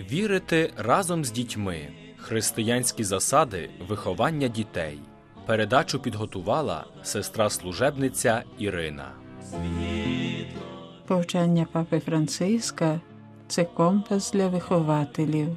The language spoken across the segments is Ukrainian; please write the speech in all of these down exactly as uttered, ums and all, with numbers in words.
Вірити разом з дітьми. Християнські засади виховання дітей. Передачу підготувала сестра-служебниця Ірина. Повчання Папи Франциска – це компас для вихователів.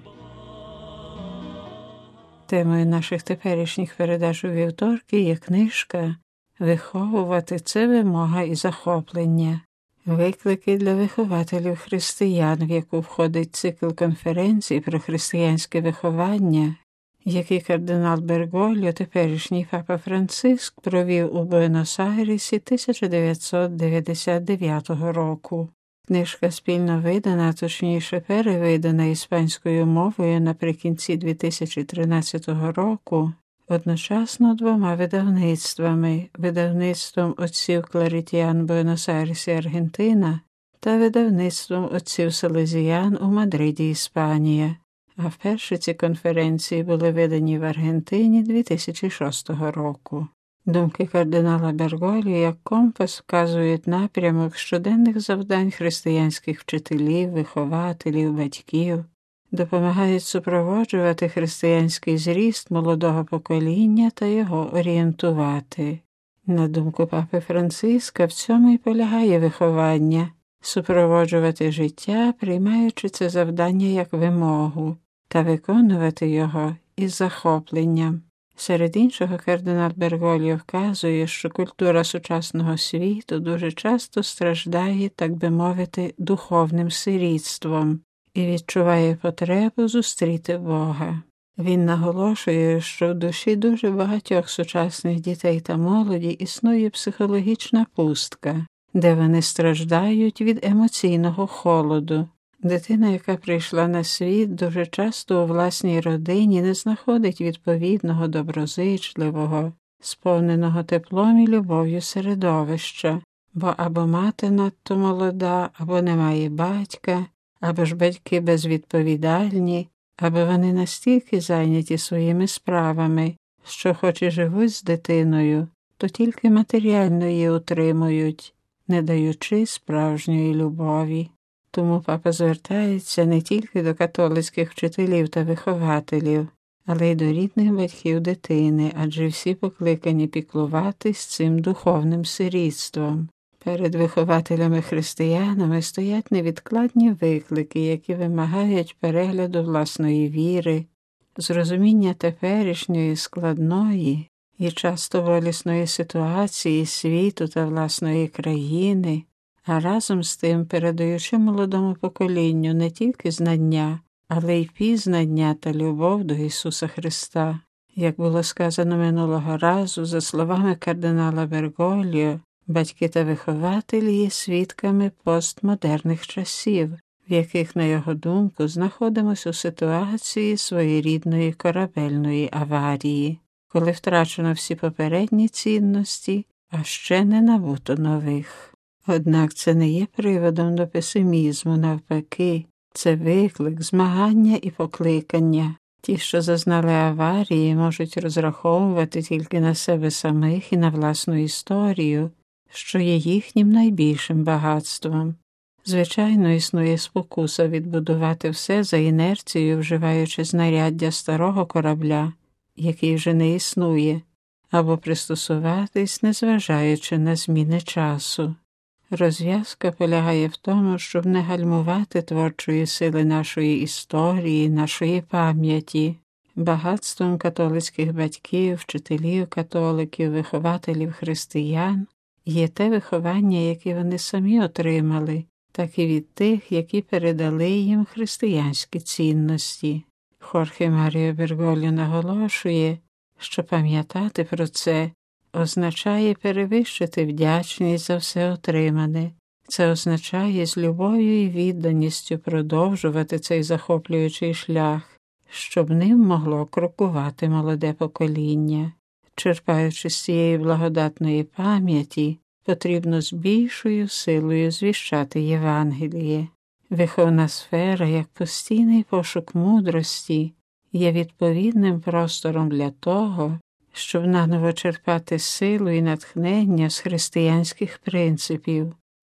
Темою наших теперішніх передач у вівторки є книжка «Виховувати – це вимога і захоплення. Виклики для вихователів християн», в яку входить цикл конференцій про християнське виховання, який кардинал Бергольо, теперішній Папа Франциск, провів у Буенос-Айресі тисяча дев'ятсот дев'яносто дев'ятого року. Книжка спільно видана, точніше перевидана іспанською мовою наприкінці дві тисячі тринадцятого року, одночасно двома видавництвами – видавництвом отців Кларитіан Буенос-Айресі, Аргентина та видавництвом отців Салезіян у Мадриді, Іспанія. А вперше ці конференції були видані в Аргентині дві тисячі шостого року. Думки кардинала Бергольо як компас вказують напрямок щоденних завдань християнських вчителів, вихователів, батьків, допомагають супроводжувати християнський зріст молодого покоління та його орієнтувати. На думку Папи Франциска, в цьому й полягає виховання – супроводжувати життя, приймаючи це завдання як вимогу, та виконувати його із захопленням. Серед іншого, кардинал Бергольо вказує, що культура сучасного світу дуже часто страждає, так би мовити, духовним сирітством і відчуває потребу зустріти Бога. Він наголошує, що в душі дуже багатьох сучасних дітей та молоді існує психологічна пустка, де вони страждають від емоційного холоду. Дитина, яка прийшла на світ, дуже часто у власній родині не знаходить відповідного, доброзичливого, сповненого теплом і любов'ю середовища, бо або мати надто молода, або немає батька, або ж батьки безвідповідальні, або вони настільки зайняті своїми справами, що хоч і живуть з дитиною, то тільки матеріально її утримують, не даючи справжньої любові. Тому папа звертається не тільки до католицьких вчителів та вихователів, але й до рідних батьків дитини, адже всі покликані піклуватись цим духовним сирітством. Перед вихователями-християнами стоять невідкладні виклики, які вимагають перегляду власної віри, зрозуміння теперішньої складної і часто болісної ситуації світу та власної країни, а разом з тим передаючи молодому поколінню не тільки знання, але й пізнання та любов до Ісуса Христа. Як було сказано минулого разу, за словами кардинала Бергольо, батьки та вихователі є свідками постмодерних часів, в яких, на його думку, знаходимося у ситуації своєрідної корабельної аварії, коли втрачено всі попередні цінності, а ще не набуто нових. Однак це не є приводом до песимізму, навпаки, це виклик, змагання і покликання. Ті, що зазнали аварії, можуть розраховувати тільки на себе самих і на власну історію, що є їхнім найбільшим багатством. Звичайно, існує спокуса відбудувати все за інерцією, вживаючи знаряддя старого корабля, який вже не існує, або пристосуватись, незважаючи на зміни часу. Розв'язка полягає в тому, щоб не гальмувати творчої сили нашої історії, нашої пам'яті. Багатством католицьких батьків, вчителів католиків, вихователів християн є те виховання, яке вони самі отримали, так і від тих, які передали їм християнські цінності. Хорхе Маріо Бергольо наголошує, що пам'ятати про це означає перевищити вдячність за все отримане. Це означає з любов'ю і відданістю продовжувати цей захоплюючий шлях, щоб ним могло крокувати молоде покоління. Черпаючи з цієї благодатної пам'яті, потрібно з більшою силою звіщати Євангеліє. Виховна сфера, як постійний пошук мудрості, є відповідним простором для того, щоб наново черпати силу і натхнення з християнських принципів,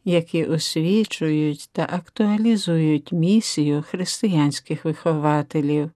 які освічують та актуалізують місію християнських вихователів.